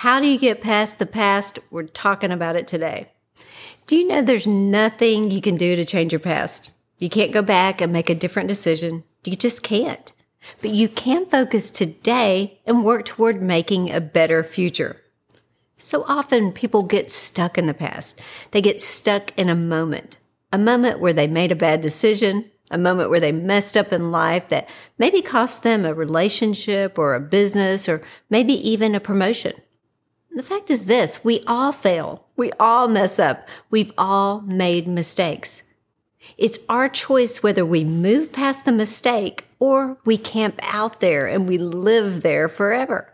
How do you get past the past? We're talking about it today. Do you know there's nothing you can do to change your past? You can't go back and make a different decision. You just can't. But you can focus today and work toward making a better future. So often people get stuck in the past. They get stuck in a moment where they made a bad decision, a moment where they messed up in life that maybe cost them a relationship or a business or maybe even a promotion. The fact is this, we all fail. We all mess up. We've all made mistakes. It's our choice whether we move past the mistake or we camp out there and we live there forever.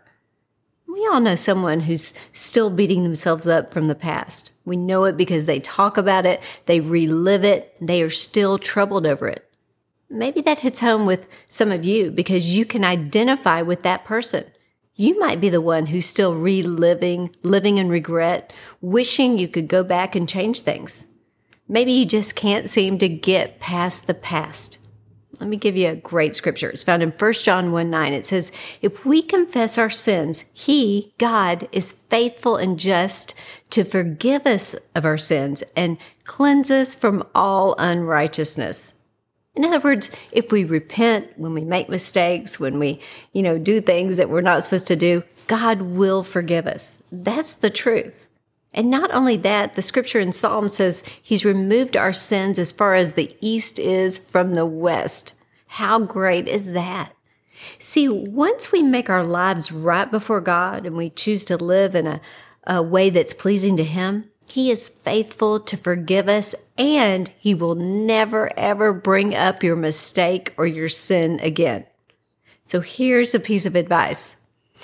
We all know someone who's still beating themselves up from the past. We know it because they talk about it, they relive it, they are still troubled over it. Maybe that hits home with some of you because you can identify with that person. You might be the one who's still living in regret, wishing you could go back and change things. Maybe you just can't seem to get past the past. Let me give you a great scripture. It's found in 1 John 1:9. It says, if we confess our sins, He, God, is faithful and just to forgive us of our sins and cleanse us from all unrighteousness. In other words, if we repent, when we make mistakes, when we, do things that we're not supposed to do, God will forgive us. That's the truth. And not only that, the scripture in Psalm says He's removed our sins as far as the east is from the west. How great is that? See, once we make our lives right before God and we choose to live in a way that's pleasing to Him, He is faithful to forgive us, and He will never, ever bring up your mistake or your sin again. So here's a piece of advice.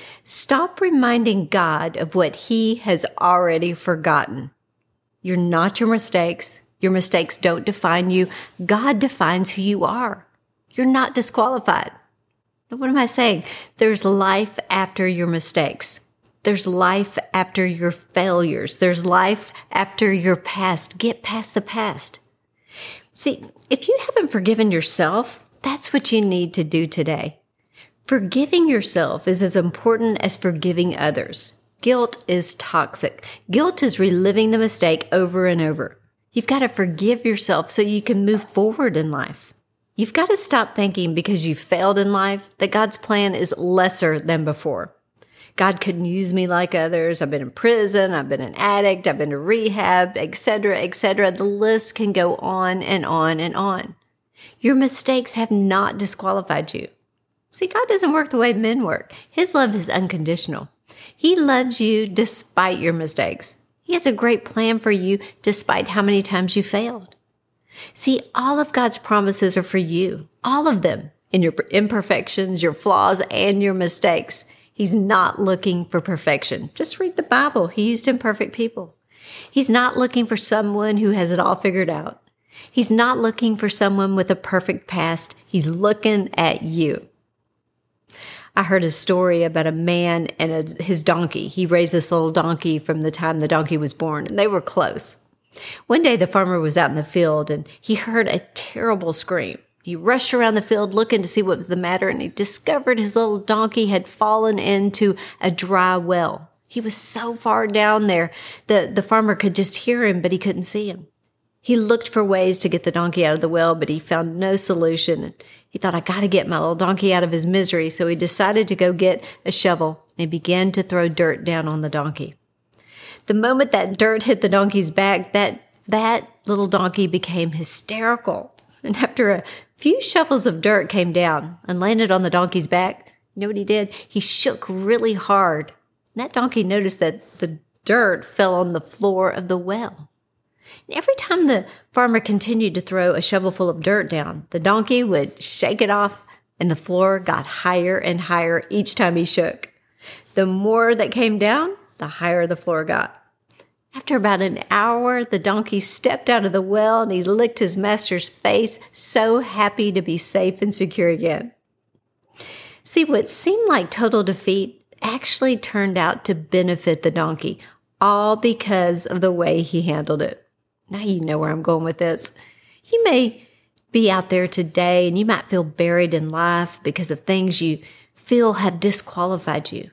Stop reminding God of what He has already forgotten. You're not your mistakes. Your mistakes don't define you. God defines who you are. You're not disqualified. Now, what am I saying? There's life after your mistakes. There's life after your failures. There's life after your past. Get past the past. See, if you haven't forgiven yourself, that's what you need to do today. Forgiving yourself is as important as forgiving others. Guilt is toxic. Guilt is reliving the mistake over and over. You've got to forgive yourself so you can move forward in life. You've got to stop thinking because you failed in life that God's plan is lesser than before. God couldn't use me like others. I've been in prison. I've been an addict. I've been to rehab, etc., etc. The list can go on and on and on. Your mistakes have not disqualified you. See, God doesn't work the way men work. His love is unconditional. He loves you despite your mistakes. He has a great plan for you despite how many times you failed. See, all of God's promises are for you. All of them. In your imperfections, your flaws, and your mistakes. He's not looking for perfection. Just read the Bible. He used imperfect people. He's not looking for someone who has it all figured out. He's not looking for someone with a perfect past. He's looking at you. I heard a story about a man and his donkey. He raised this little donkey from the time the donkey was born, and they were close. One day, the farmer was out in the field, and he heard a terrible scream. He rushed around the field looking to see what was the matter, and he discovered his little donkey had fallen into a dry well. He was so far down there, the farmer could just hear him, but he couldn't see him. He looked for ways to get the donkey out of the well, but he found no solution. He thought, I got to get my little donkey out of his misery. So he decided to go get a shovel and he began to throw dirt down on the donkey. The moment that dirt hit the donkey's back, that little donkey became hysterical. And after a few shovels of dirt came down and landed on the donkey's back, you know what he did? He shook really hard. And that donkey noticed that the dirt fell on the floor of the well. Every time the farmer continued to throw a shovelful of dirt down, the donkey would shake it off, and the floor got higher and higher each time he shook. The more that came down, the higher the floor got. After about an hour, the donkey stepped out of the well, and he licked his master's face, so happy to be safe and secure again. See, what seemed like total defeat actually turned out to benefit the donkey, all because of the way he handled it. Now you know where I'm going with this. You may be out there today and you might feel buried in life because of things you feel have disqualified you.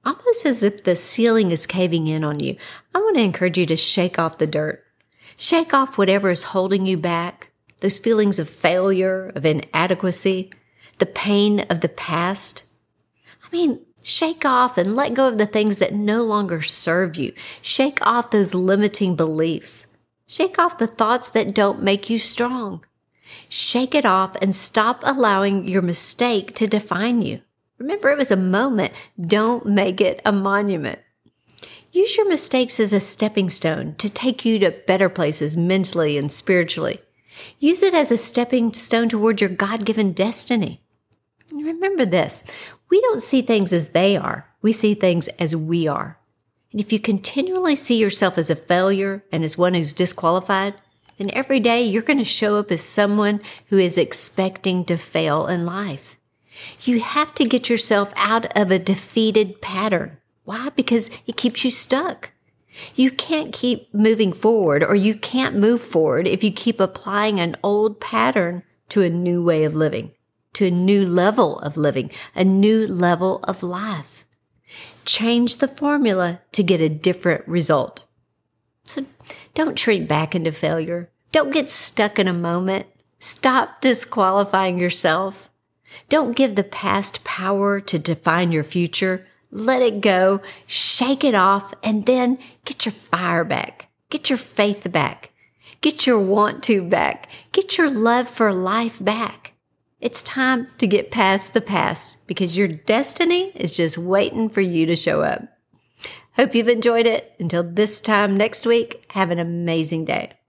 almost as if the ceiling is caving in on you. I want to encourage you to shake off the dirt. Shake off whatever is holding you back, those feelings of failure, of inadequacy, the pain of the past. Shake off and let go of the things that no longer serve you. Shake off those limiting beliefs. Shake off the thoughts that don't make you strong. Shake it off and stop allowing your mistake to define you. Remember, it was a moment. Don't make it a monument. Use your mistakes as a stepping stone to take you to better places mentally and spiritually. Use it as a stepping stone toward your God-given destiny. And remember this, we don't see things as they are. We see things as we are. And if you continually see yourself as a failure and as one who's disqualified, then every day you're going to show up as someone who is expecting to fail in life. You have to get yourself out of a defeated pattern. Why? Because it keeps you stuck. You can't keep moving forward, or you can't move forward if you keep applying an old pattern to a new way of living, to a new level of living, a new level of life. Change the formula to get a different result. So don't shrink back into failure. Don't get stuck in a moment. Stop disqualifying yourself. Don't give the past power to define your future. Let it go, shake it off, and then get your fire back. Get your faith back. Get your want to back. Get your love for life back. It's time to get past the past because your destiny is just waiting for you to show up. Hope you've enjoyed it. Until this time next week, have an amazing day.